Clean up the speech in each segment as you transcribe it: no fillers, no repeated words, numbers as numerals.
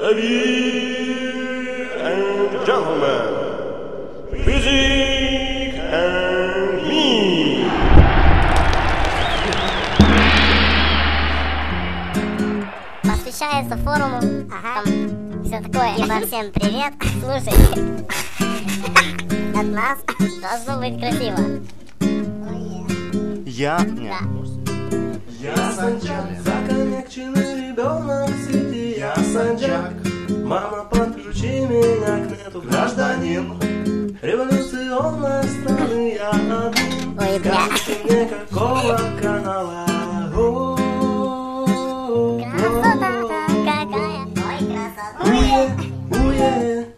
Ladies and gentlemen, Physic and Me. Посвящается форуму, там все такое. Ибо всем привет. Слушайте, от нас должно быть красиво. Я... Да. Я Санчак, законекченный ребенок в сети. Я Санчак, мама, подключи меня к нету. Гражданин революционной страны, я один. Ой, бля. Скажите мне, какого канала? Красота какая. Ой, красота. Уе,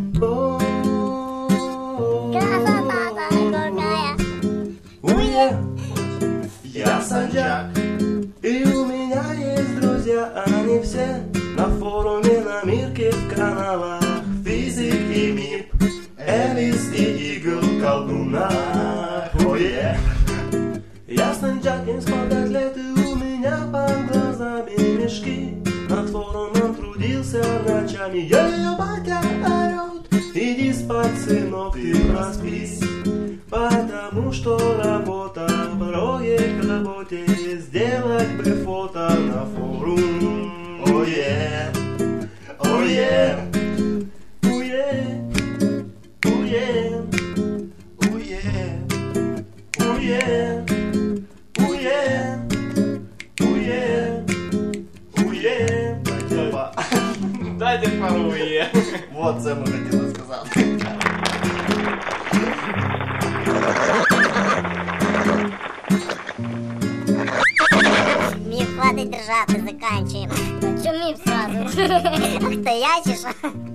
Красота какая. уе. Я Санчак, и у меня есть друзья, они все на форуме, на Мирке, в каналах Физик и МИП, Элис и Игл, колдуна. Ое. Я Санчак, им по 5 лет, и у меня под глазами мешки. Над форумом трудился ночами. Ее батя орет: иди спать, сынок, ты проспись. Потому что работа, проект работе, сделать бы фото на форум. Ое, ое, уе, уе, уе, уе, уе, уе, уе. Дайте пару уе. Вот це ми хотіли сказати. Миф, хватит держаться, заканчиваем. Ну чё миф сразу? Ах ты ячишь?